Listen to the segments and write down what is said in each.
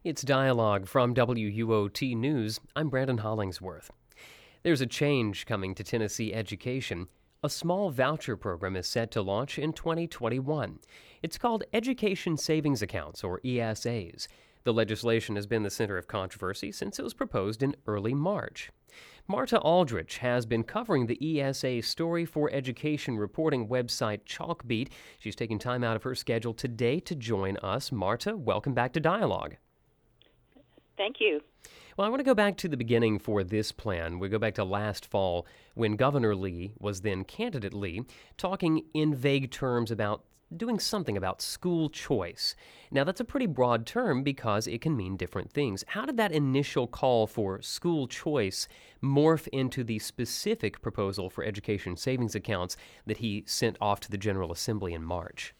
It's Dialogue from WUOT News. I'm Brandon Hollingsworth. There's a change coming to Tennessee education. A small voucher program is set to launch in 2021. It's called Education Savings Accounts, or ESAs. The legislation has been the center of controversy since it was proposed in early March. Marta Aldrich has been covering the ESA story for education reporting website Chalkbeat. She's taking time out of her schedule today to join us. Marta, welcome back to Dialogue. Thank you. Well, I want to go back to the beginning for this plan. We go back to last fall when Governor Lee, was then candidate Lee, talking in vague terms about doing something about school choice. Now, that's a pretty broad term because it can mean different things. How did that initial call for school choice morph into the specific proposal for education savings accounts that he sent off to the General Assembly in March?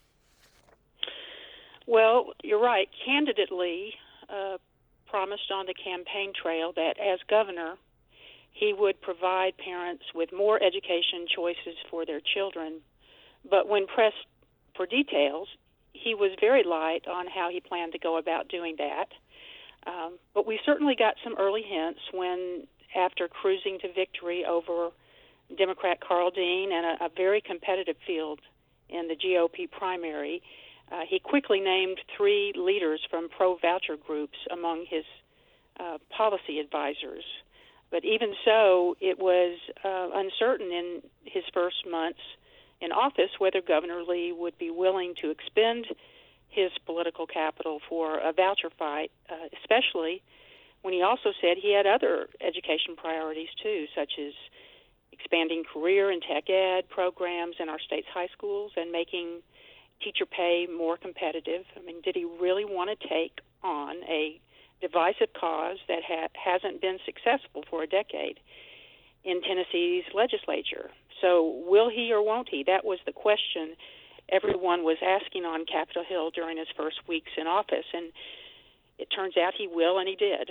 Well, you're right. Candidate Lee promised on the campaign trail that as governor, he would provide parents with more education choices for their children. But when pressed for details, he was very light on how he planned to go about doing that. But we certainly got some early hints when, after cruising to victory over Democrat Carl Dean and a very competitive field in the GOP primary, he quickly named 3 leaders from pro-voucher groups among his policy advisors. But even so, it was uncertain in his first months in office whether Governor Lee would be willing to expend his political capital for a voucher fight, especially when he also said he had other education priorities too, such as expanding career and tech ed programs in our state's high schools and making teacher pay more competitive. I mean, did he really want to take on a divisive cause that hasn't been successful for a decade in Tennessee's legislature? So will he or won't he? That was the question everyone was asking on Capitol Hill during his first weeks in office, and it turns out he will, and he did.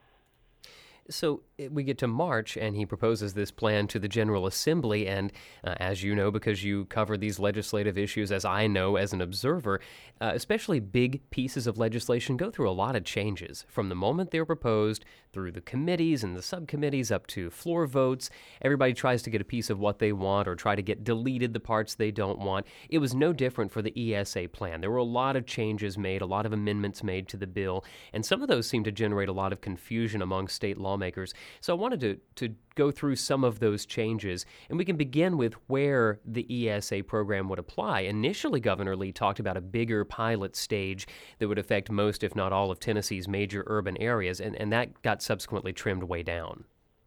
So we get to March, and he proposes this plan to the General Assembly, and as you know, because you cover these legislative issues, as I know as an observer, especially big pieces of legislation go through a lot of changes from the moment they're proposed through the committees and the subcommittees up to floor votes. Everybody tries to get a piece of what they want or try to get deleted the parts they don't want. It was no different for the ESA plan. There were a lot of changes made, a lot of amendments made to the bill, and some of those seem to generate a lot of confusion among state lawmakers. So I wanted to go through some of those changes, and we can begin with where the ESA program would apply. Initially, Governor Lee talked about a bigger pilot stage that would affect most, if not all, of Tennessee's major urban areas, and that got subsequently trimmed way down.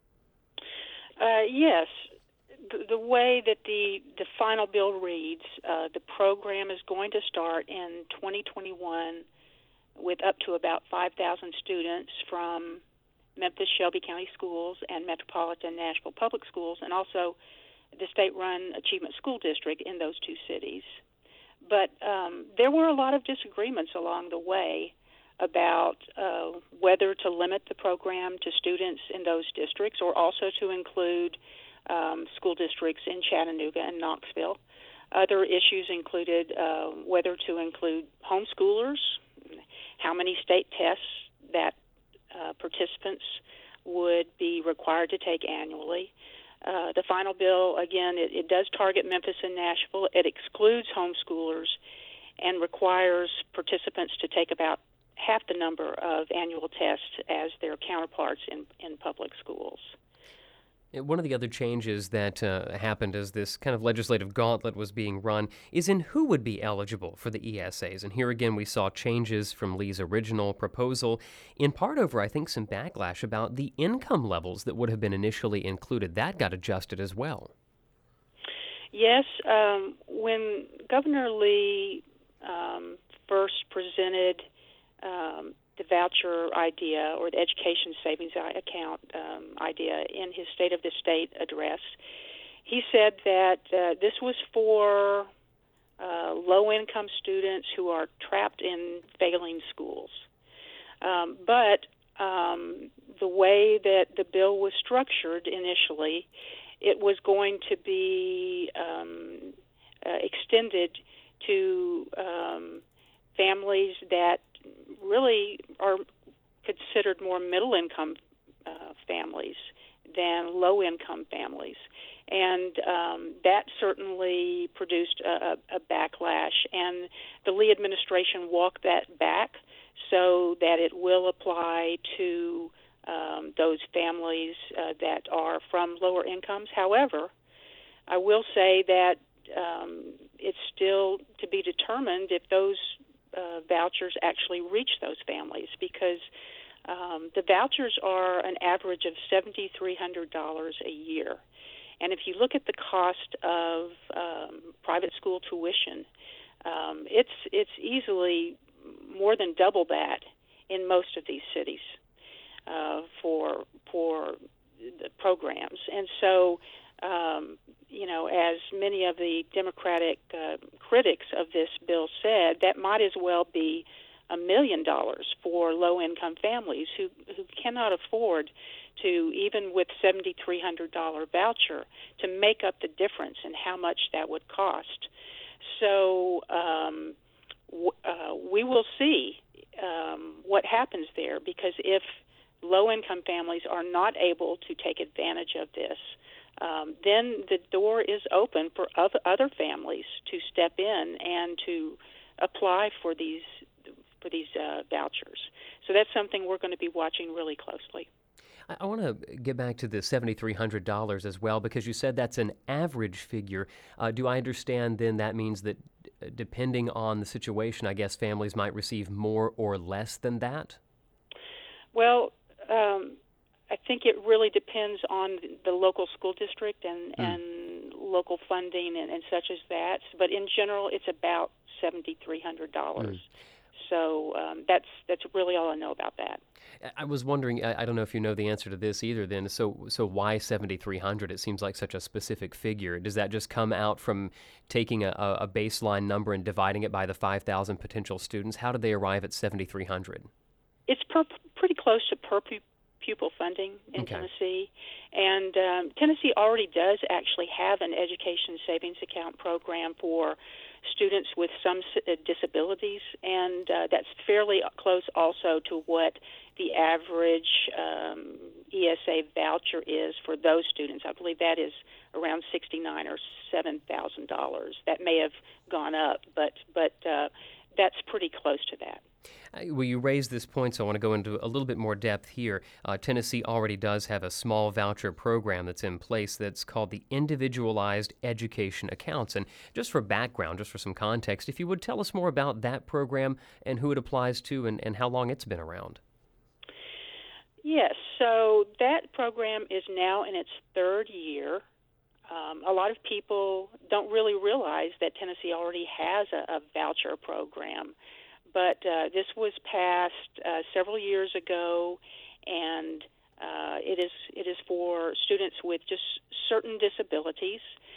Yes. The way that the final bill reads, the program is going to start in 2021 with up to about 5,000 students from Memphis Shelby County Schools and Metropolitan Nashville Public Schools, and also the state-run Achievement School District in those 2 cities. But there were a lot of disagreements along the way about whether to limit the program to students in those districts or also to include school districts in Chattanooga and Knoxville. Other issues included whether to include homeschoolers, how many state tests that participants would be required to take annually. The final bill, again, it does target Memphis and Nashville. It excludes homeschoolers and requires participants to take about half the number of annual tests as their counterparts in public schools. One of the other changes that happened as this kind of legislative gauntlet was being run is in who would be eligible for the ESAs. And here again, we saw changes from Lee's original proposal, in part over, I think, some backlash about the income levels that would have been initially included. That got adjusted as well. Yes. When Governor Lee first presented the voucher idea or the education savings account idea in his State of the State address, he said that this was for low-income students who are trapped in failing schools. But the way that the bill was structured initially, it was going to be extended to families that really are considered more middle-income families than low-income families. And that certainly produced a backlash. And the Lee administration walked that back so that it will apply to those families that are from lower incomes. However, I will say that it's still to be determined if those vouchers actually reach those families, because the vouchers are an average of $7,300 a year. And if you look at the cost of private school tuition, it's easily more than double that in most of these cities for the programs. And so, as many of the Democratic critics of this bill said, that might as well be $1 million for low-income families who cannot afford to, even with $7,300 voucher, to make up the difference in how much that would cost. So we will see what happens there, because if low-income families are not able to take advantage of this, then the door is open for other families to step in and to apply for these vouchers. So that's something we're going to be watching really closely. I want to get back to the $7,300 as well, because you said that's an average figure. Do I understand then that means that depending on the situation, I guess families might receive more or less than that? Well, I think it really depends on the local school district and local funding and such as that. But in general, it's about $7,300. So that's really all I know about that. I was wondering, I don't know if you know the answer to this either then, so why 7,300? It seems like such a specific figure. Does that just come out from taking a baseline number and dividing it by the 5,000 potential students? How did they arrive at 7,300? It's pretty close to per pupil funding in Tennessee. And Tennessee already does actually have an education savings account program for students with some disabilities, and that's fairly close also to what the average ESA voucher is for those students. I believe that is around $6,900 or $7,000. That may have gone up, but that's pretty close to that. Well, you raised this point, so I want to go into a little bit more depth here. Tennessee already does have a small voucher program that's in place that's called the Individualized Education Accounts. And just for background, just for some context, if you would tell us more about that program and who it applies to and how long it's been around. Yes, so that program is now in its third year. A lot of people don't really realize that Tennessee already has a voucher program. But this was passed several years ago, and it is for students with just certain disabilities.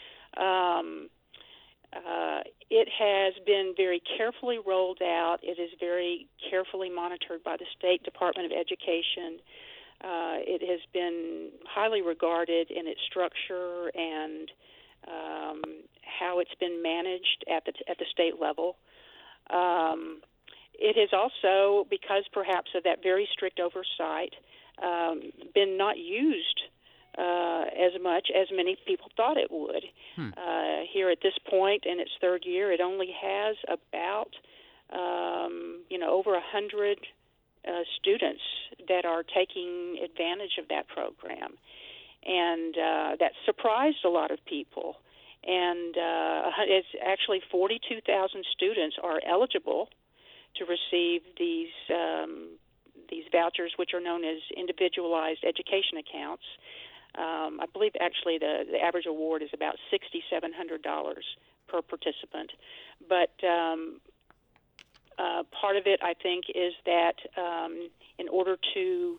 It has been very carefully rolled out. It is very carefully monitored by the State Department of Education. It has been highly regarded in its structure and how it's been managed at the state level. It has also, because perhaps of that very strict oversight, been not used as much as many people thought it would. Here at this point in its third year, it only has about over 100 students that are taking advantage of that program, and that surprised a lot of people. And it's actually 42,000 students are eligible to receive these vouchers, which are known as individualized education accounts. I believe actually the average award is about $6,700 per participant. But part of it, I think, is that in order to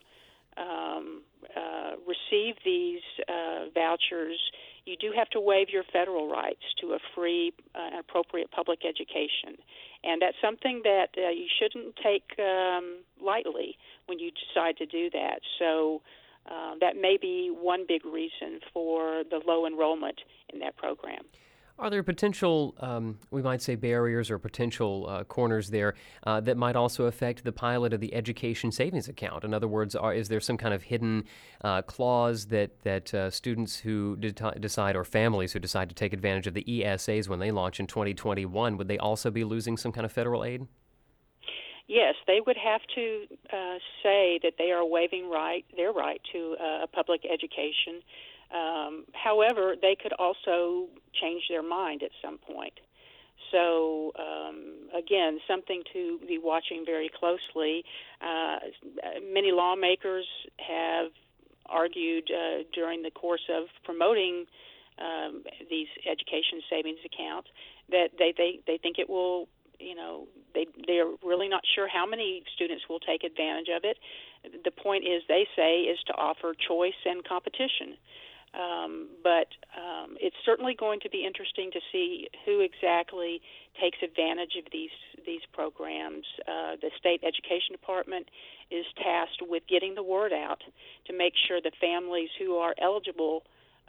receive these vouchers, you do have to waive your federal rights to a free and appropriate public education. And that's something that you shouldn't take lightly when you decide to do that. So that may be one big reason for the low enrollment in that program. Are there potential, we might say, barriers or potential corners there that might also affect the pilot of the education savings account? In other words, is there some kind of hidden clause that students who decide, or families who decide to take advantage of the ESAs when they launch in 2021, would they also be losing some kind of federal aid? Yes, they would have to say that they are waiving their right to a public education. However, they could also change their mind at some point. So, again, something to be watching very closely. Many lawmakers have argued during the course of promoting these education savings accounts that they think it will, they're really not sure how many students will take advantage of it. The point is, they say, is to offer choice and competition. But it's certainly going to be interesting to see who exactly takes advantage of these programs. The state education department is tasked with getting the word out to make sure the families who are eligible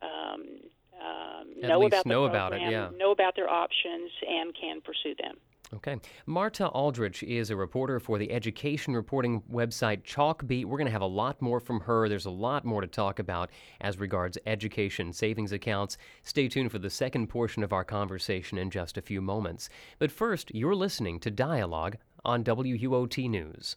know about the program, know about their options, and can pursue them. Okay. Marta Aldrich is a reporter for the education reporting website Chalkbeat. We're going to have a lot more from her. There's a lot more to talk about as regards education savings accounts. Stay tuned for the second portion of our conversation in just a few moments. But first, you're listening to Dialogue on WUOT News.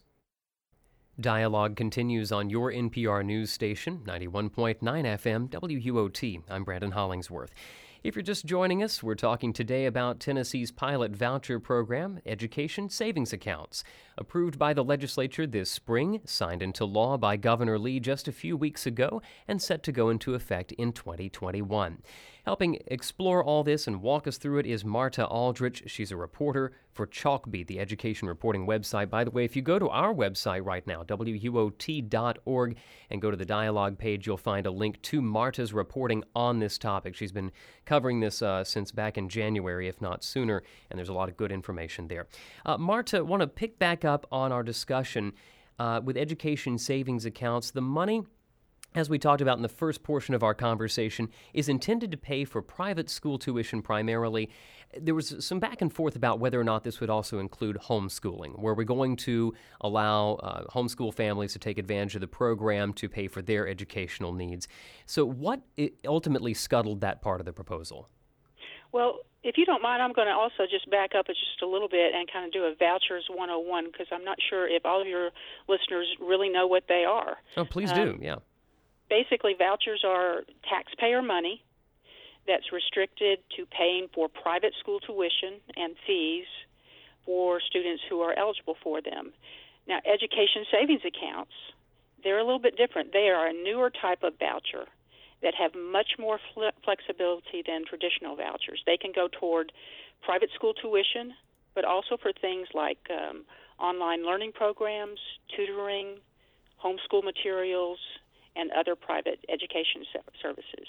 Dialogue continues on your NPR news station, 91.9 FM WUOT. I'm Brandon Hollingsworth. If you're just joining us, we're talking today about Tennessee's pilot voucher program, Education Savings Accounts. Approved by the legislature this spring, signed into law by Governor Lee just a few weeks ago, and set to go into effect in 2021. Helping explore all this and walk us through it is Marta Aldrich. She's a reporter for Chalkbeat, the education reporting website. By the way, if you go to our website right now, WUOT.org, and go to the dialogue page, you'll find a link to Marta's reporting on this topic. She's been covering this since back in January, if not sooner, and there's a lot of good information there. Marta, I want to pick back up on our discussion with education savings accounts. The money, as we talked about in the first portion of our conversation, is intended to pay for private school tuition primarily. There was some back and forth about whether or not this would also include homeschooling. Were we going to allow homeschool families to take advantage of the program to pay for their educational needs? So what ultimately scuttled that part of the proposal? Well, if you don't mind, I'm going to also just back up just a little bit and kind of do a vouchers 101, because I'm not sure if all of your listeners really know what they are. Oh, please do, yeah. Basically, vouchers are taxpayer money that's restricted to paying for private school tuition and fees for students who are eligible for them. Now, education savings accounts, they're a little bit different. They are a newer type of voucher that have much more flexibility than traditional vouchers. They can go toward private school tuition, but also for things like online learning programs, tutoring, homeschool materials, and other private education services.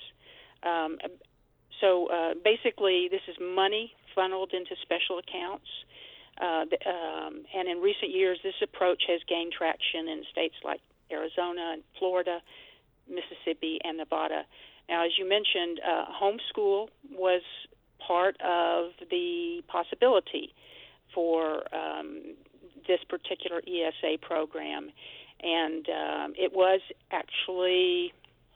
So basically, this is money funneled into special accounts. And in recent years, this approach has gained traction in states like Arizona and Florida, Mississippi, and Nevada. Now, as you mentioned, homeschool was part of the possibility for this particular ESA program. And it was actually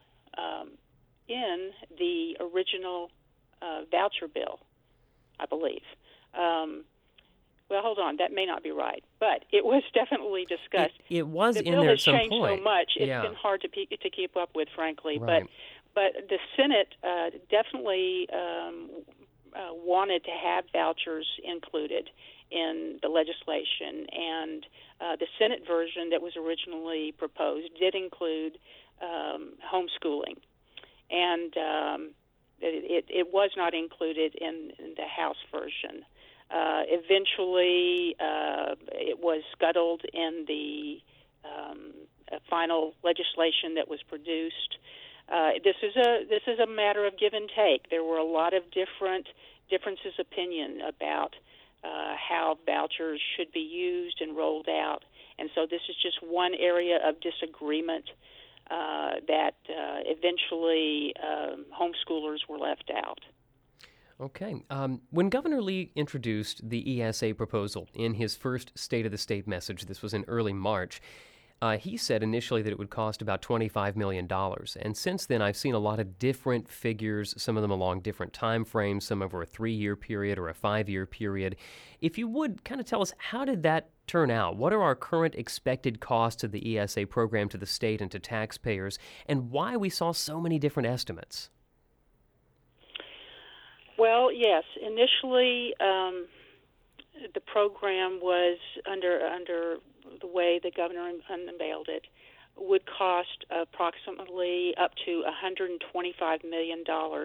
in the original voucher bill, I believe. Well, hold on, that may not be right, but it was definitely discussed. It was in there at some point. The bill has changed so much; it's been hard to keep up with, frankly. Right. But the Senate definitely wanted to have vouchers included in the legislation, and the Senate version that was originally proposed did include homeschooling, and it was not included in the House version. Eventually, it was scuttled in the final legislation that was produced. This is a matter of give and take. There were a lot of differences of opinion about how vouchers should be used and rolled out, and so this is just one area of disagreement that eventually homeschoolers were left out. Okay. When Governor Lee introduced the ESA proposal in his first State of the State message, this was in early March, he said initially that it would cost about $25 million. And since then, I've seen a lot of different figures, some of them along different time frames, some over a 3-year period or a 5-year period. If you would kind of tell us, how did that turn out? What are our current expected costs of the ESA program to the state and to taxpayers, and why we saw so many different estimates? Well, yes. Initially, the program was under the way the governor unveiled it, would cost approximately up to $125 million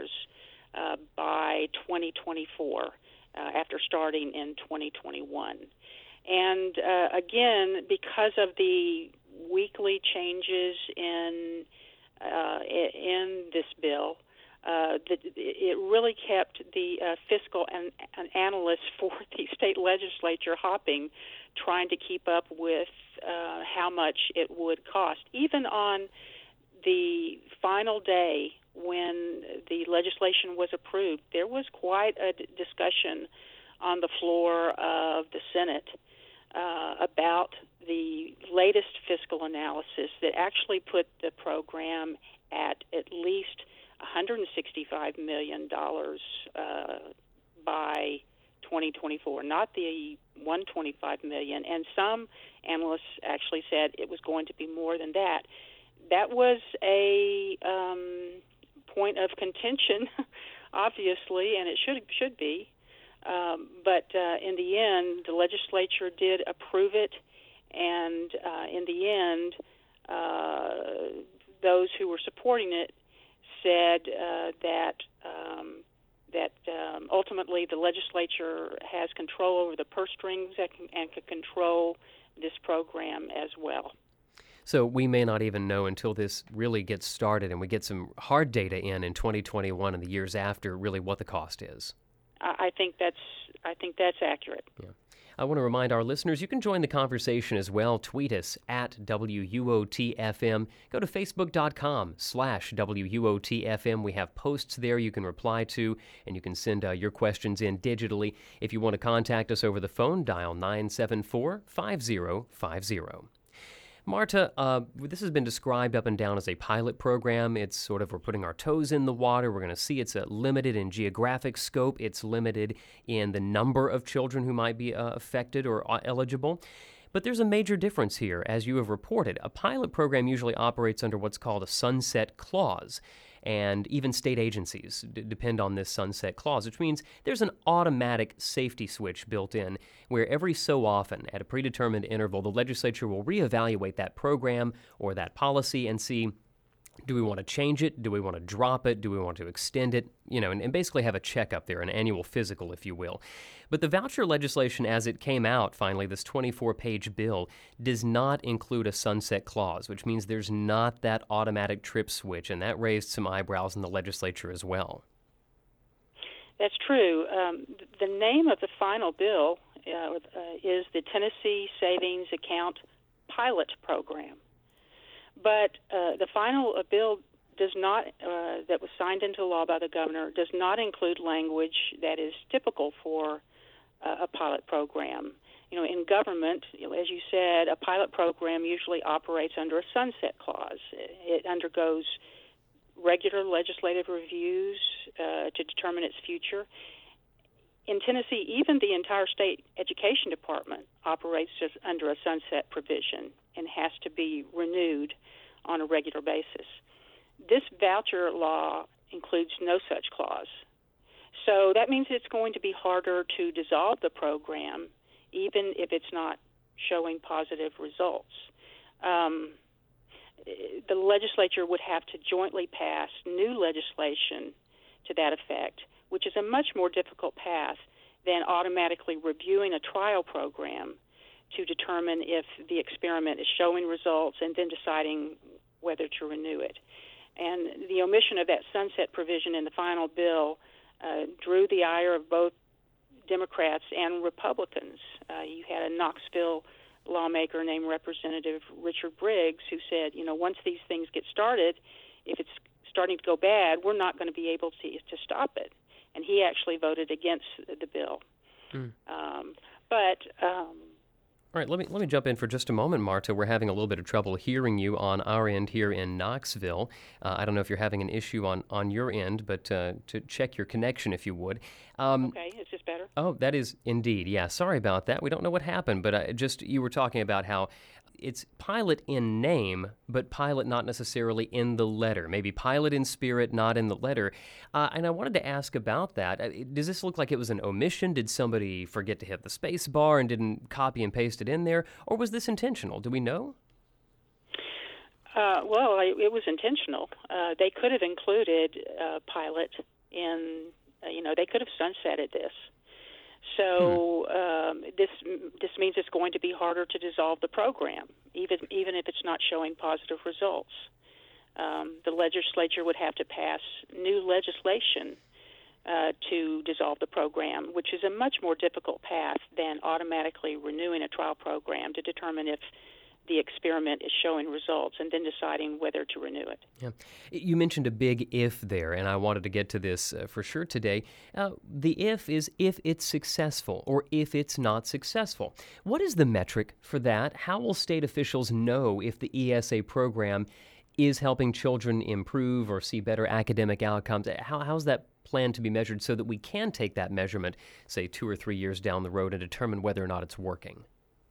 by 2024, after starting in 2021. And again, because of the weekly changes in this bill, it really kept the fiscal and analysts for the state legislature hopping, trying to keep up with how much it would cost. Even on the final day when the legislation was approved, there was quite a discussion on the floor of the Senate about the latest fiscal analysis that actually put the program at least $165 million by 2024, not the $125 million. And some analysts actually said it was going to be more than that. That was a point of contention, obviously, and it should be. But in the end, the legislature did approve it, and in the end, those who were supporting it said that ultimately the legislature has control over the purse strings and can control this program as well. So we may not even know until this really gets started and we get some hard data in 2021 and the years after really what the cost is. I think that's accurate. Yeah. I want to remind our listeners you can join the conversation as well. Tweet us at WUOTFM. Go to Facebook.com/WUOTFM. We have posts there you can reply to, and you can send your questions in digitally. If you want to contact us over the phone, dial 974-5050. Marta, this has been described up and down as a pilot program. It's sort of, we're putting our toes in the water. We're going to see it's limited in geographic scope. It's limited in the number of children who might be affected or eligible. But there's a major difference here, as you have reported. A pilot program usually operates under what's called a sunset clause. And even state agencies depend on this sunset clause, which means there's an automatic safety switch built in where every so often, at a predetermined interval, the legislature will reevaluate that program or that policy and see, do we want to change it? Do we want to drop it? Do we want to extend it? And basically have a checkup there, an annual physical, if you will. But the voucher legislation, as it came out, finally, this 24-page bill, does not include a sunset clause, which means there's not that automatic trip switch, and that raised some eyebrows in the legislature as well. That's true. The name of the final bill is the Tennessee Savings Account Pilot Program. But the final bill does not, that was signed into law by the governor, does not include language that is typical for a pilot program. In government, as you said, a pilot program usually operates under a sunset clause. It undergoes regular legislative reviews to determine its future. In Tennessee, even the entire state education department operates just under a sunset provision and has to be renewed on a regular basis. This voucher law includes no such clause. So that means it's going to be harder to dissolve the program, even if it's not showing positive results. The legislature would have to jointly pass new legislation to that effect, which is a much more difficult path than automatically reviewing a trial program to determine if the experiment is showing results and then deciding whether to renew it. And the omission of that sunset provision in the final bill drew the ire of both Democrats and Republicans. You had a Knoxville lawmaker named Representative Richard Briggs who said, once these things get started, if it's starting to go bad, we're not going to be able to stop it. and he actually voted against the bill. Mm. But All right, let me jump in for just a moment, Marta. We're having a little bit of trouble hearing you on our end here in Knoxville. I don't know if you're having an issue on your end, but to check your connection, if you would. Okay, is this better? Oh, that is indeed. Yeah, sorry about that. We don't know what happened, but you were talking about how it's pilot in name, but pilot not necessarily in the letter. Maybe pilot in spirit, not in the letter. And I wanted to ask about that. Does this look like it was an omission? Did somebody forget to hit the space bar and didn't copy and paste it in there? Or was this intentional? Do we know? Well, it was intentional. They could have included pilot in, they could have sunsetted this. So this means it's going to be harder to dissolve the program, even if it's not showing positive results. The legislature would have to pass new legislation to dissolve the program, which is a much more difficult path than automatically renewing a trial program to determine if the experiment is showing results and then deciding whether to renew it. Yeah. You mentioned a big if there, and I wanted to get to this for sure today. The if is if it's successful or if it's not successful. What is the metric for that? How will state officials know if the ESA program is helping children improve or see better academic outcomes? How's that planned to be measured so that we can take that measurement, say, 2 or 3 years down the road and determine whether or not it's working?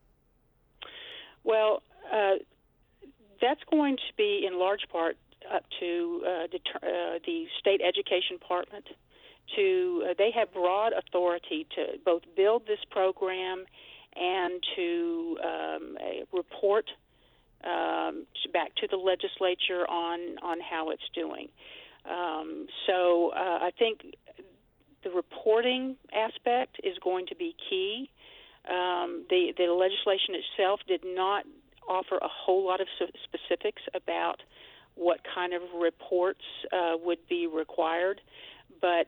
Well, that's going to be in large part up to the state education department. They have broad authority to both build this program and to report back to the legislature on how it's doing. So I think the reporting aspect is going to be key. The legislation itself did not offer a whole lot of specifics about what kind of reports would be required, but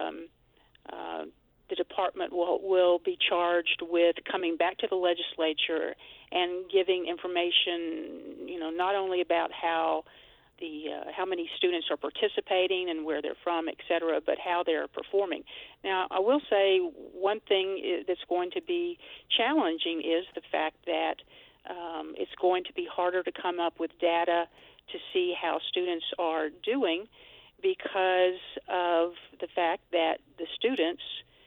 the department will be charged with coming back to the legislature and giving information, not only about how many students are participating and where they're from, et cetera, but how they're performing. Now, I will say one thing that's going to be challenging is the fact that it's going to be harder to come up with data to see how students are doing because of the fact that the students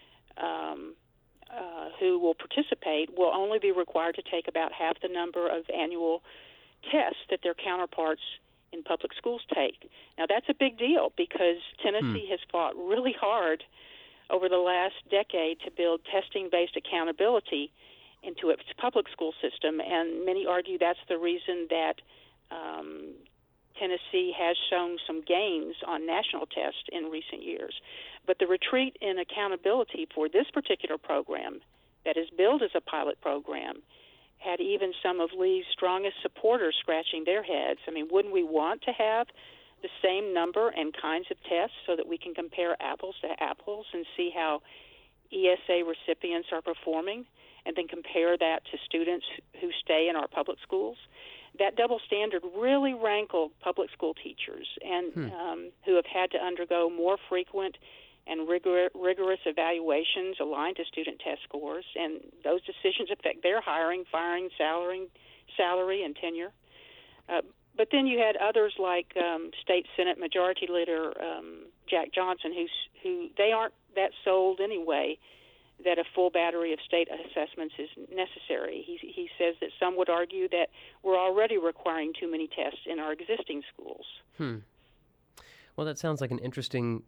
who will participate will only be required to take about half the number of annual tests that their counterparts in public schools take. Now, that's a big deal because Tennessee has fought really hard over the last decade to build testing-based accountability into its public school system, and many argue that's the reason that Tennessee has shown some gains on national tests in recent years. But the retreat in accountability for this particular program that is billed as a pilot program had even some of Lee's strongest supporters scratching their heads. I mean, wouldn't we want to have the same number and kinds of tests so that we can compare apples to apples and see how ESA recipients are performing, and then compare that to students who stay in our public schools? That double standard really rankled public school teachers and who have had to undergo more frequent and rigorous evaluations aligned to student test scores, and those decisions affect their hiring, firing, salary, and tenure. But then you had others like State Senate Majority Leader Jack Johnson, who they aren't that sold anyway that a full battery of state assessments is necessary. He says that some would argue that we're already requiring too many tests in our existing schools. Well, that sounds like an interesting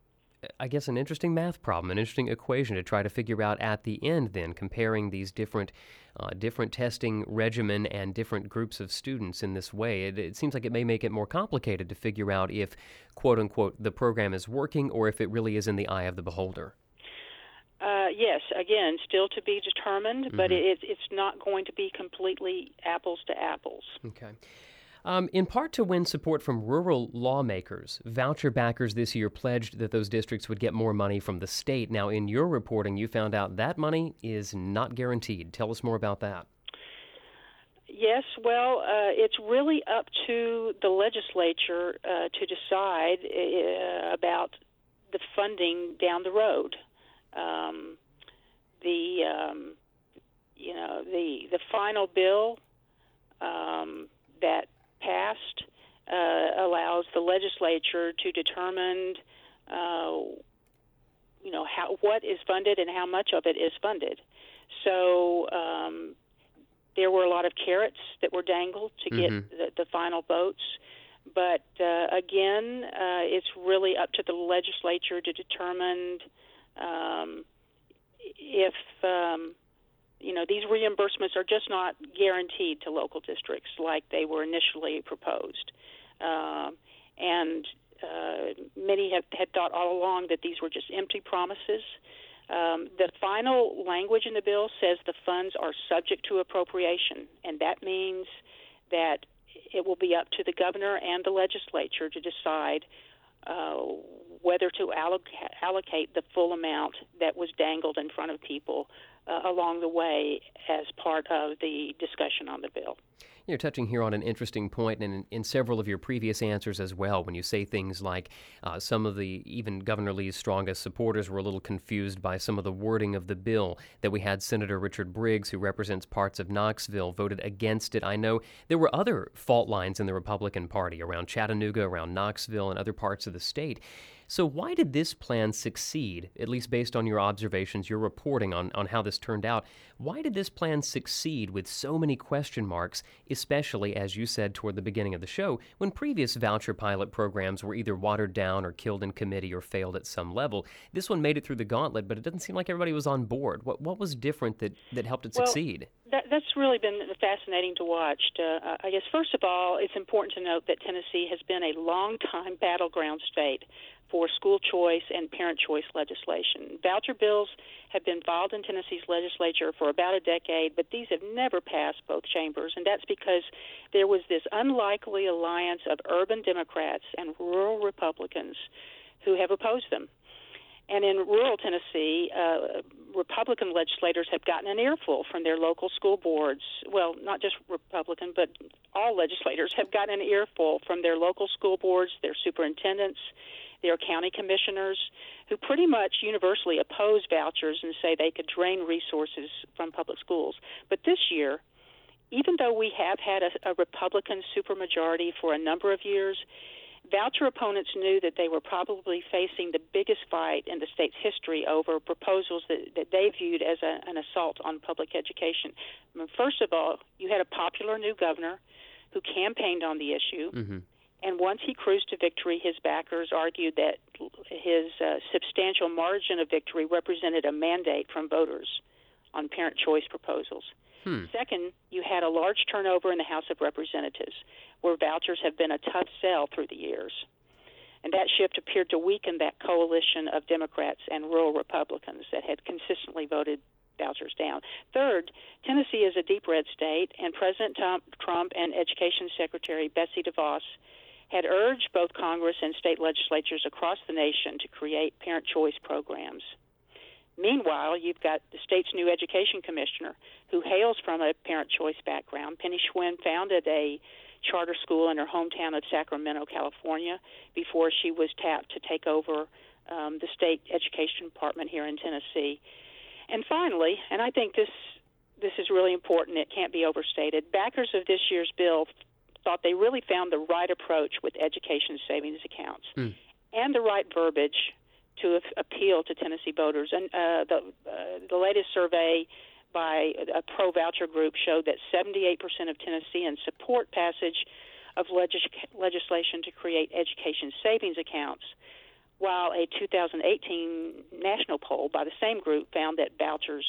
math problem, an interesting equation to try to figure out at the end then, comparing these different testing regimen and different groups of students in this way. It seems like it may make it more complicated to figure out if, quote-unquote, the program is working or if it really is in the eye of the beholder. Yes, again, still to be determined, but it's not going to be completely apples to apples. Okay. In part to win support from rural lawmakers, voucher backers this year pledged that those districts would get more money from the state. Now, in your reporting, you found out that money is not guaranteed. Tell us more about that. Yes, well, it's really up to the legislature to decide about the funding down the road. The final bill that passed allows the legislature to determine what is funded and how much of it is funded. So there were a lot of carrots that were dangled to get the final votes. But again, it's really up to the legislature to determine if these reimbursements are just not guaranteed to local districts like they were initially proposed. And many had thought all along that these were just empty promises. The final language in the bill says the funds are subject to appropriation, and that means that it will be up to the governor and the legislature to decide whether to allocate the full amount that was dangled in front of people along the way as part of the discussion on the bill. You're touching here on an interesting point, and in several of your previous answers as well, when you say things like some of even Governor Lee's strongest supporters were a little confused by some of the wording of the bill, that we had Senator Richard Briggs, who represents parts of Knoxville, voted against it. I know there were other fault lines in the Republican Party around Chattanooga, around Knoxville, and other parts of the state. So why did this plan succeed, at least based on your observations, your reporting on how this turned out? Why did this plan succeed with so many question marks, especially, as you said toward the beginning of the show, when previous voucher pilot programs were either watered down or killed in committee or failed at some level? This one made it through the gauntlet, but it doesn't seem like everybody was on board. What was different that helped it succeed? That's really been fascinating to watch. I guess, first of all, it's important to note that Tennessee has been a long-time battleground state for school choice and parent choice legislation. Voucher bills have been filed in Tennessee's legislature for about a decade, but these have never passed both chambers, and that's because there was this unlikely alliance of urban Democrats and rural Republicans who have opposed them. And in rural Tennessee, Republican legislators have gotten an earful from their local school boards. Well, not just Republican, but all legislators have gotten an earful from their local school boards, their superintendents, their county commissioners, who pretty much universally oppose vouchers and say they could drain resources from public schools. But this year, even though we have had a Republican supermajority for a number of years, voucher opponents knew that they were probably facing the biggest fight in the state's history over proposals that they viewed as an assault on public education. First of all, you had a popular new governor who campaigned on the issue. Mm-hmm. And once he cruised to victory, his backers argued that his substantial margin of victory represented a mandate from voters on parent choice proposals. Second, you had a large turnover in the House of Representatives, where vouchers have been a tough sell through the years. And that shift appeared to weaken that coalition of Democrats and rural Republicans that had consistently voted vouchers down. Third, Tennessee is a deep red state, and President Trump and Education Secretary Betsy DeVos had urged both Congress and state legislatures across the nation to create parent choice programs. Meanwhile, you've got the state's new education commissioner, who hails from a parent choice background. Penny Schwinn founded a charter school in her hometown of Sacramento, California, before she was tapped to take over the state education department here in Tennessee. And finally, and I think this is really important, it can't be overstated, backers of this year's bill thought they really found the right approach with education savings accounts and the right verbiage to appeal to Tennessee voters. And the latest survey by a pro-voucher group showed that 78% of Tennesseans support passage of legislation to create education savings accounts, while a 2018 national poll by the same group found that vouchers,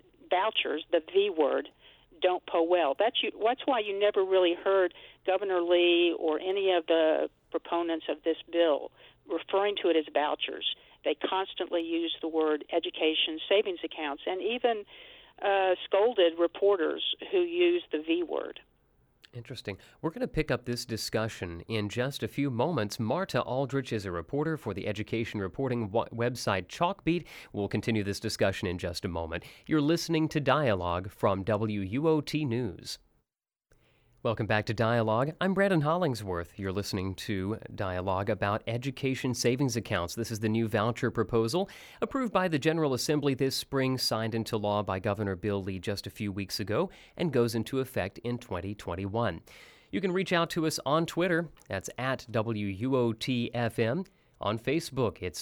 the V word, don't poll well. That's why you never really heard Governor Lee or any of the proponents of this bill referring to it as vouchers. They constantly used the word education savings accounts and even scolded reporters who used the V word. Interesting. We're going to pick up this discussion in just a few moments. Marta Aldrich is a reporter for the education reporting website Chalkbeat. We'll continue this discussion in just a moment. You're listening to Dialogue from WUOT News. Welcome back to Dialogue. I'm Brandon Hollingsworth. You're listening to Dialogue about education savings accounts. This is the new voucher proposal approved by the General Assembly this spring, signed into law by Governor Bill Lee just a few weeks ago, and goes into effect in 2021. You can reach out to us on Twitter. That's at WUOTFM. On Facebook, it's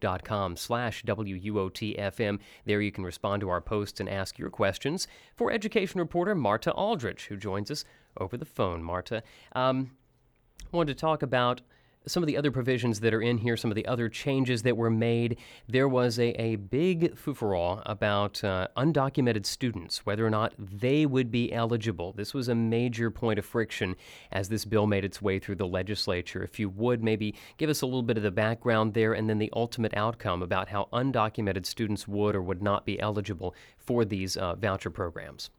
facebook.com/WUOTFM. There you can respond to our posts and ask your questions. For education reporter Marta Aldrich, who joins us over the phone. Marta, wanted to talk about some of the other provisions that are in here, some of the other changes that were made. There was a big foo-for-all about undocumented students, whether or not they would be eligible. This was a major point of friction as this bill made its way through the legislature. If you would maybe give us a little bit of the background there and then the ultimate outcome about how undocumented students would or would not be eligible for these voucher programs.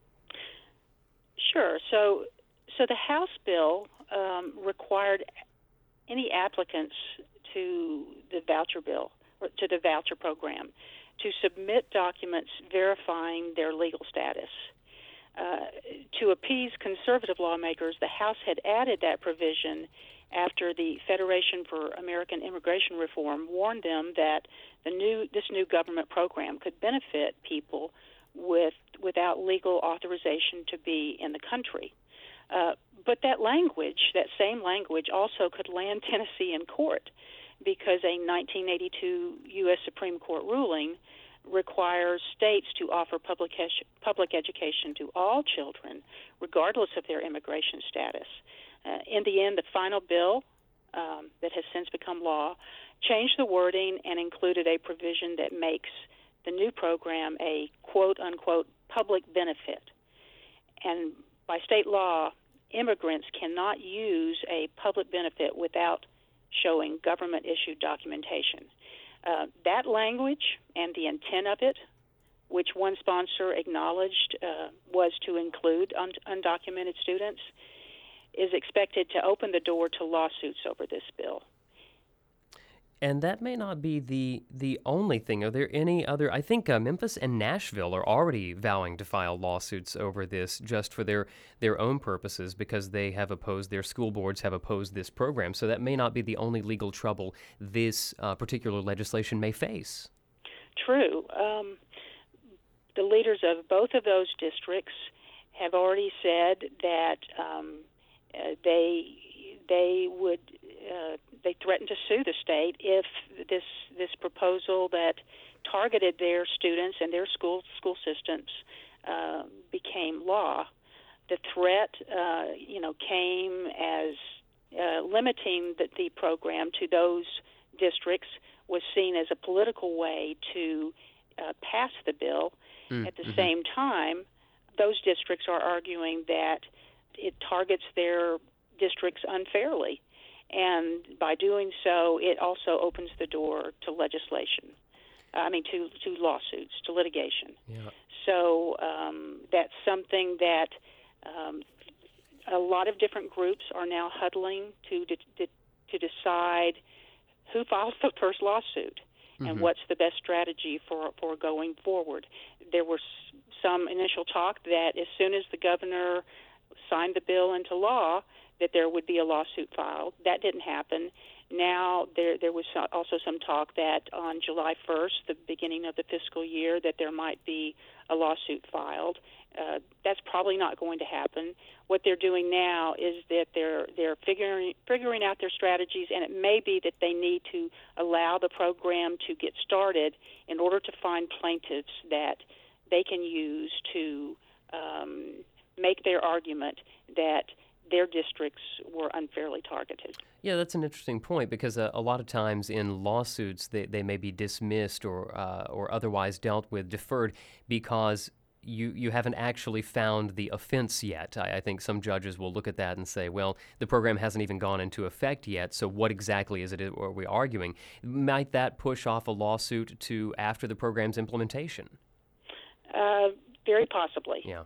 Sure. So the House bill required any applicants to the voucher bill or to the voucher program to submit documents verifying their legal status. To appease conservative lawmakers, the House had added that provision after the Federation for American Immigration Reform warned them that this new government program could benefit people without legal authorization to be in the country. But that same language also could land Tennessee in court because a 1982 U.S. Supreme Court ruling requires states to offer public education to all children, regardless of their immigration status. In the end, the final bill that has since become law changed the wording and included a provision that makes the new program a quote-unquote public benefit. And by state law, immigrants cannot use a public benefit without showing government-issued documentation. That language and the intent of it, which one sponsor acknowledged was to include undocumented students, is expected to open the door to lawsuits over this bill. And that may not be the only thing. Are there any other? I think Memphis and Nashville are already vowing to file lawsuits over this just for their own purposes because their school boards have opposed this program. So that may not be the only legal trouble this particular legislation may face. True. The leaders of both of those districts have already said that they threatened to sue the state if this proposal that targeted their students and their school systems became law. The threat, came as limiting the program to those districts was seen as a political way to pass the bill. At the same time, those districts are arguing that it targets their districts unfairly. And by doing so, it also opens the door to legislation. To lawsuits, to litigation. Yeah. So that's something that a lot of different groups are now huddling to decide who files the first lawsuit and what's the best strategy for going forward. There was some initial talk that as soon as the governor signed the bill into law, that there would be a lawsuit filed. That didn't happen. Now there was also some talk that on July 1st, the beginning of the fiscal year, that there might be a lawsuit filed. That's probably not going to happen. What they're doing now is that they're figuring out their strategies, and it may be that they need to allow the program to get started in order to find plaintiffs that they can use to make their argument that their districts were unfairly targeted. Yeah, that's an interesting point because a lot of times in lawsuits they may be dismissed or otherwise dealt with, deferred, because you haven't actually found the offense yet. I think some judges will look at that and say, well, the program hasn't even gone into effect yet, so what exactly is it are we arguing? Might that push off a lawsuit to after the program's implementation? Very possibly. Yeah.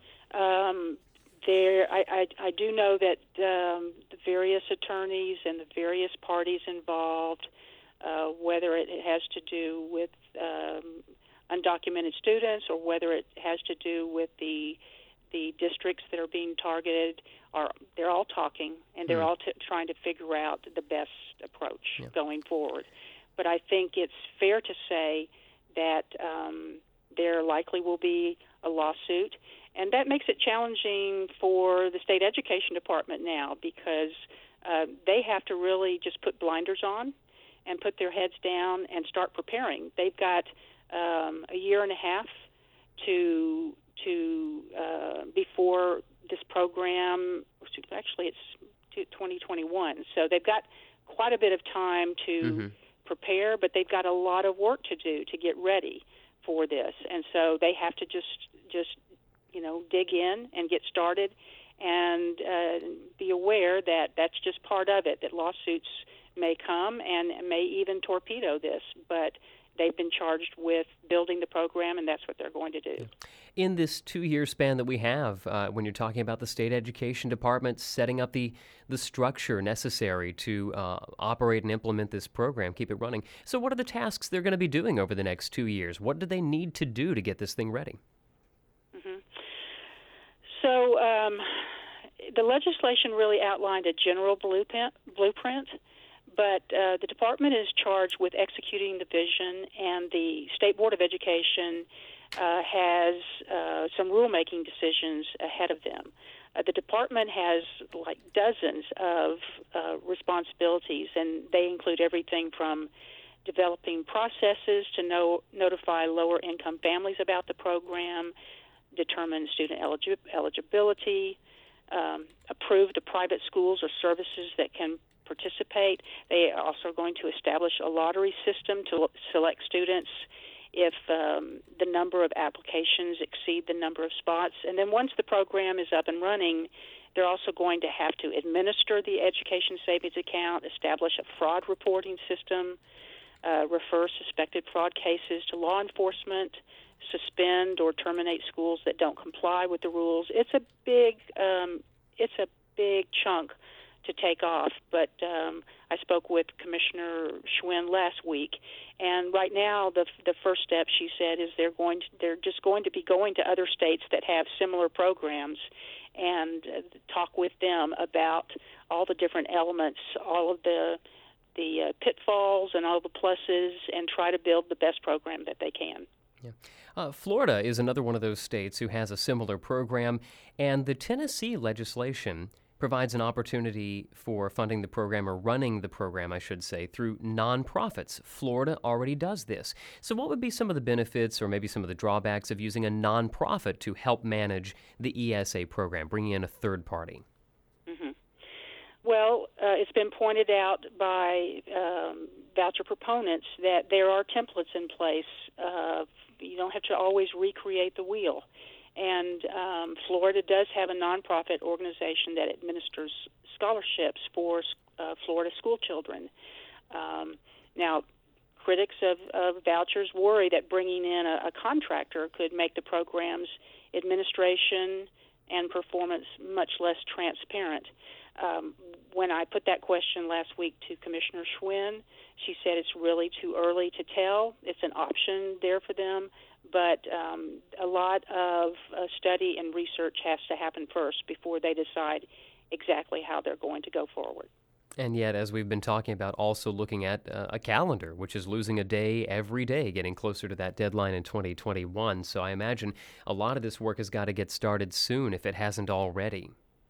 I do know that the various attorneys and the various parties involved, whether it has to do with undocumented students or whether it has to do with the the districts that are being targeted they're all talking, and they're all trying to figure out the best approach going forward. But I think it's fair to say that there likely will be a lawsuit, and that makes it challenging for the state education department now, because they have to really just put blinders on and put their heads down and start preparing. They've got a year and a half to before this program. Actually, it's 2021, so they've got quite a bit of time to prepare, but they've got a lot of work to do to get ready for this, and so they have to just dig in and get started, and be aware that that's just part of it, that lawsuits may come and may even torpedo this, but they've been charged with building the program, and that's what they're going to do. In this 2-year span that we have, when you're talking about the state education department setting up the structure necessary to operate and implement this program, keep it running, so what are the tasks they're going to be doing over the next 2 years? What do they need to do to get this thing ready? So the legislation really outlined a general blueprint, but the department is charged with executing the vision, and the State Board of Education has some rulemaking decisions ahead of them. The department has like dozens of responsibilities, and they include everything from developing processes to notify lower-income families about the program, determine student eligibility, approve the private schools or services that can participate. They are also going to establish a lottery system to select students if the number of applications exceed the number of spots. And then once the program is up and running, they're also going to have to administer the education savings account, establish a fraud reporting system, refer suspected fraud cases to law enforcement, suspend or terminate schools that don't comply with the rules. It's a big chunk to take off, but I spoke with Commissioner Schwinn last week, and right now the first step, she said, is they're just going to be going to other states that have similar programs and talk with them about all the different elements, all of the pitfalls and all the pluses, and try to build the best program that they can. Yeah. Florida is another one of those states who has a similar program, and the Tennessee legislation provides an opportunity for funding the program, or running the program, I should say, through nonprofits. Florida already does this. So what would be some of the benefits or maybe some of the drawbacks of using a nonprofit to help manage the ESA program, bringing in a third party? Well, it's been pointed out by voucher proponents that there are templates in place. You don't have to always recreate the wheel. And Florida does have a nonprofit organization that administers scholarships for Florida school children. Now, critics of vouchers worry that bringing in a contractor could make the program's administration and performance much less transparent. When I put that question last week to Commissioner Schwinn, she said it's really too early to tell. It's an option there for them, but a lot of study and research has to happen first before they decide exactly how they're going to go forward. And yet, as we've been talking about, also looking at a calendar, which is losing a day every day, getting closer to that deadline in 2021. So I imagine a lot of this work has got to get started soon if it hasn't already.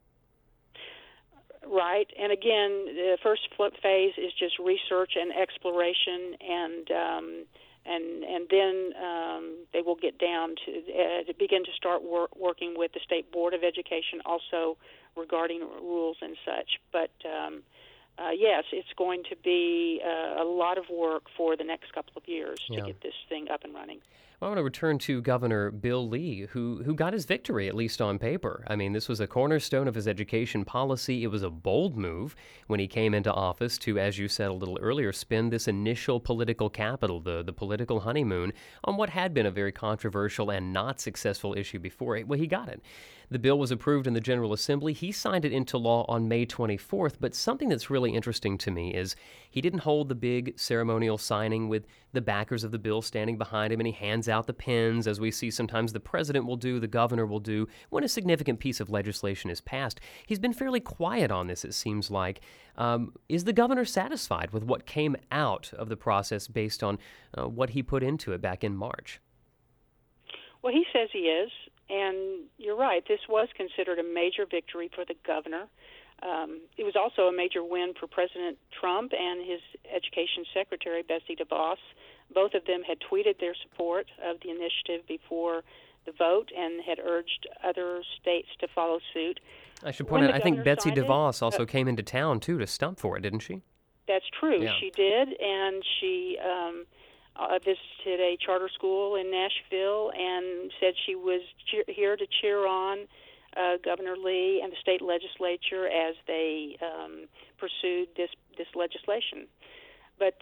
Right, and again, the first phase is just research and exploration, and then they will get down to begin to start working with the State Board of Education, also regarding rules and such. But yes, it's going to be a lot of work for the next couple of years to get this thing up and running. I want to return to Governor Bill Lee, who got his victory, at least on paper. I mean, this was a cornerstone of his education policy. It was a bold move when he came into office to, as you said a little earlier, spend this initial political capital, the political honeymoon, on what had been a very controversial and not successful issue before. Well, he got it. The bill was approved in the General Assembly. He signed it into law on May 24th, but something that's really really interesting to me is he didn't hold the big ceremonial signing with the backers of the bill standing behind him, and he hands out the pens, as we see sometimes the president will do, the governor will do, when a significant piece of legislation is passed. He's been fairly quiet on this, it seems like. Is the governor satisfied with what came out of the process based on what he put into it back in March? Well, he says he is, and you're right. This was considered a major victory for the governor. It was also a major win for President Trump and his education secretary, Betsy DeVos. Both of them had tweeted their support of the initiative before the vote and had urged other states to follow suit. I should point out, I think Betsy DeVos also came into town, too, to stump for it, didn't she? That's true. Yeah. She did, and she visited a charter school in Nashville and said she was here to cheer on Governor Lee and the state legislature as they pursued this legislation. But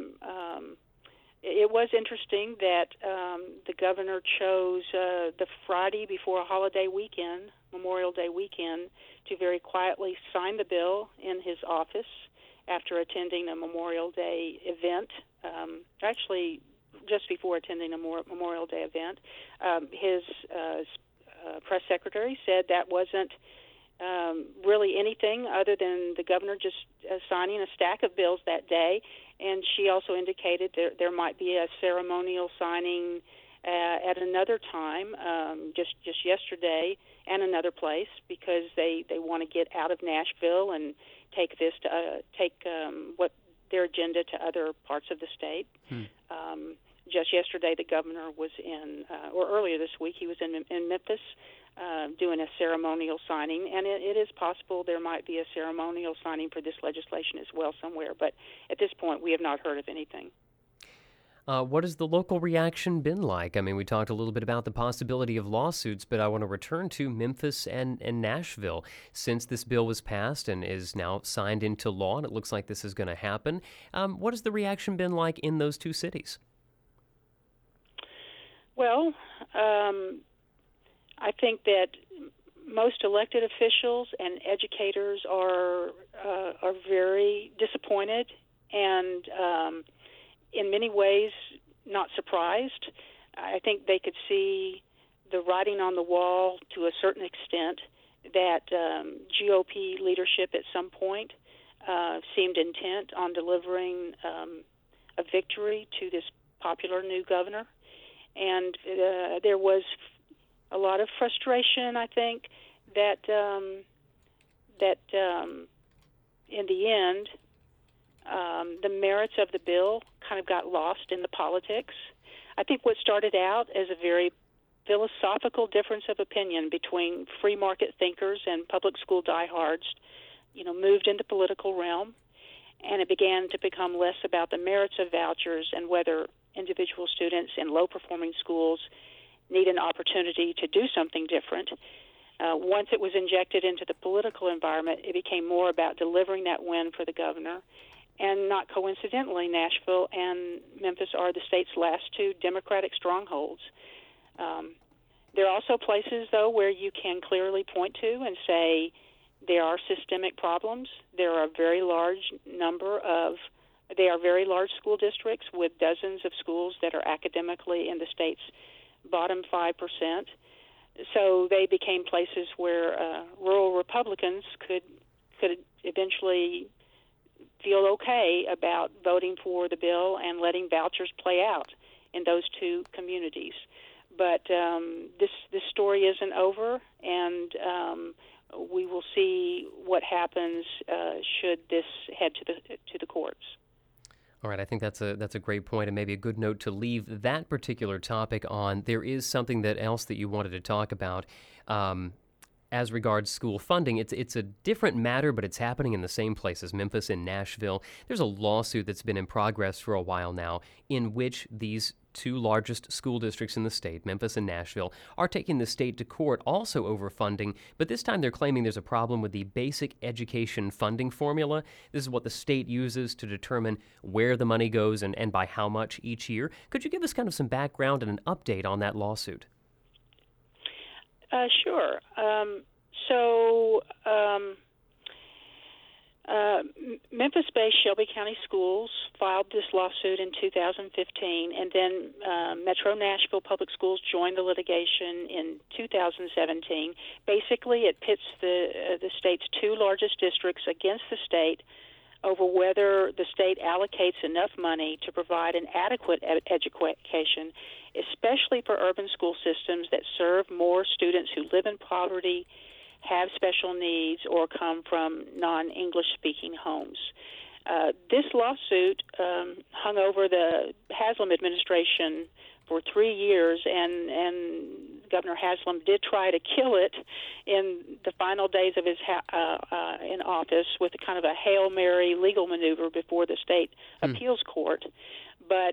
it was interesting that the governor chose the Friday before a holiday weekend, Memorial Day weekend, to very quietly sign the bill in his office after attending a Memorial Day event. Actually, just before attending a Memorial Day event, his press secretary said that wasn't really anything other than the governor just signing a stack of bills that day. And she also indicated there might be a ceremonial signing at another time, just yesterday, and another place, because they want to get out of Nashville and take this to what their agenda to other parts of the state. Just yesterday, the governor was or earlier this week, he was in Memphis doing a ceremonial signing, and it is possible there might be a ceremonial signing for this legislation as well somewhere, but at this point, we have not heard of anything. What has the local reaction been like? I mean, we talked a little bit about the possibility of lawsuits, but I want to return to Memphis and Nashville. Since this bill was passed and is now signed into law, and it looks like this is going to happen, what has the reaction been like in those two cities? Well, I think that most elected officials and educators are very disappointed and in many ways not surprised. I think they could see the writing on the wall to a certain extent that GOP leadership at some point seemed intent on delivering a victory to this popular new governor. And there was a lot of frustration, I think, that in the end, the merits of the bill kind of got lost in the politics. I think what started out as a very philosophical difference of opinion between free market thinkers and public school diehards, moved into political realm, and it began to become less about the merits of vouchers and whether individual students in low-performing schools need an opportunity to do something different. Once it was injected into the political environment, it became more about delivering that win for the governor. And not coincidentally, Nashville and Memphis are the state's last two Democratic strongholds. There are also places, though, where you can clearly point to and say there are systemic problems. There are very large school districts with dozens of schools that are academically in the state's bottom 5%. So they became places where rural Republicans could eventually feel okay about voting for the bill and letting vouchers play out in those two communities. But this story isn't over, and we will see what happens should this head to the courts. All right, I think that's a great point and maybe a good note to leave that particular topic on. There is something else that you wanted to talk about as regards school funding. It's a different matter, but it's happening in the same places, Memphis and Nashville. There's a lawsuit that's been in progress for a while now in which these two largest school districts in the state, Memphis and Nashville, are taking the state to court also over funding, but this time they're claiming there's a problem with the basic education funding formula. This is what the state uses to determine where the money goes and by how much each year. Could you give us kind of some background and an update on that lawsuit? Sure. Memphis-based Shelby County Schools filed this lawsuit in 2015, and then Metro Nashville Public Schools joined the litigation in 2017. Basically, it pits the state's two largest districts against the state over whether the state allocates enough money to provide an adequate education, especially for urban school systems that serve more students who live in poverty, have special needs, or come from non-English speaking homes. This lawsuit hung over the Haslam administration for 3 years, and Governor Haslam did try to kill it in the final days of his in office with a kind of a Hail Mary legal maneuver before the state appeals court. But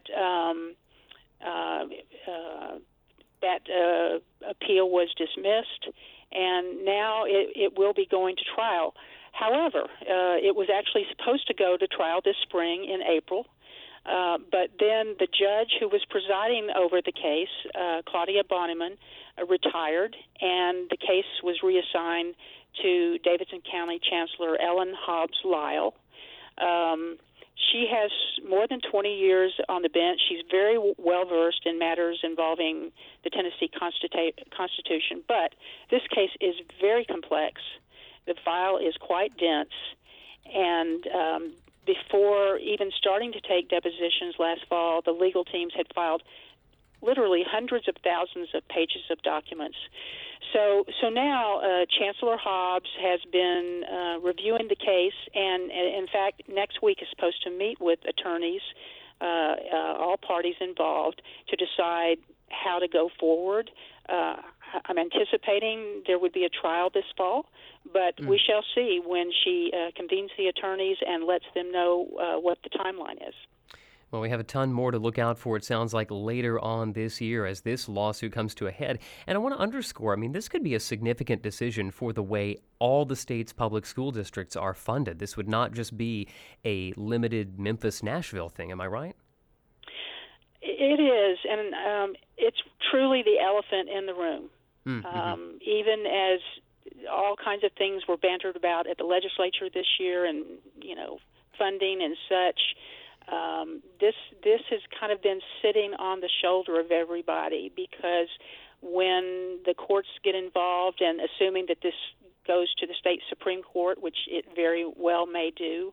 that appeal was dismissed, and now it will be going to trial. However, it was actually supposed to go to trial this spring in April, but then the judge who was presiding over the case, Claudia Bonneman, retired, and the case was reassigned to Davidson County Chancellor Ellen Hobbs Lyle. She has more than 20 years on the bench. She's very well-versed in matters involving the Tennessee Constitution, but this case is very complex. The file is quite dense, and before even starting to take depositions last fall, the legal teams had filed literally hundreds of thousands of pages of documents. So now Chancellor Hobbs has been reviewing the case, and in fact, next week is supposed to meet with attorneys, all parties involved, to decide how to go forward. I'm anticipating there would be a trial this fall, but we shall see when she convenes the attorneys and lets them know what the timeline is. Well, we have a ton more to look out for, it sounds like, later on this year as this lawsuit comes to a head. And I want to underscore, this could be a significant decision for the way all the state's public school districts are funded. This would not just be a limited Memphis-Nashville thing, am I right? It is, and it's truly the elephant in the room. Mm-hmm. Even as all kinds of things were bantered about at the legislature this year and, funding and such, this has kind of been sitting on the shoulder of everybody, because when the courts get involved, and assuming that this goes to the state Supreme Court, which it very well may do,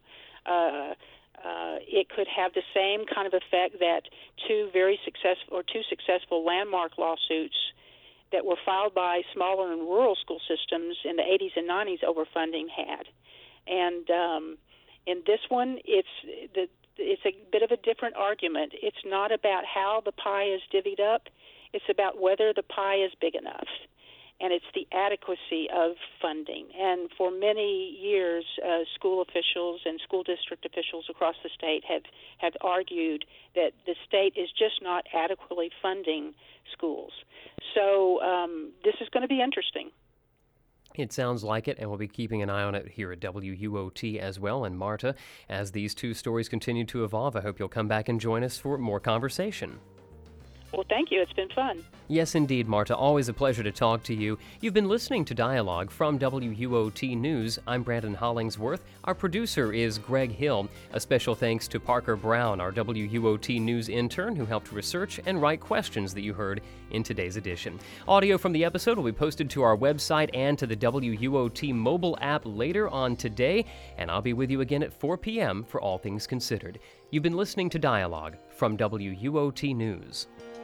it could have the same kind of effect that two successful landmark lawsuits that were filed by smaller and rural school systems in the 80s and 90s over funding had. And in this one, it's a bit of a different argument. It's not about how the pie is divvied up. It's about whether the pie is big enough, and it's the adequacy of funding. And for many years, school officials and school district officials across the state have argued that the state is just not adequately funding schools. So this is going to be interesting. It sounds like it, and we'll be keeping an eye on it here at WUOT as well. And Marta, as these two stories continue to evolve, I hope you'll come back and join us for more conversation. Well, thank you. It's been fun. Yes, indeed, Marta. Always a pleasure to talk to you. You've been listening to Dialogue from WUOT News. I'm Brandon Hollingsworth. Our producer is Greg Hill. A special thanks to Parker Brown, our WUOT News intern, who helped research and write questions that you heard in today's edition. Audio from the episode will be posted to our website and to the WUOT mobile app later on today, and I'll be with you again at 4 p.m. for All Things Considered. You've been listening to Dialogue from WUOT News.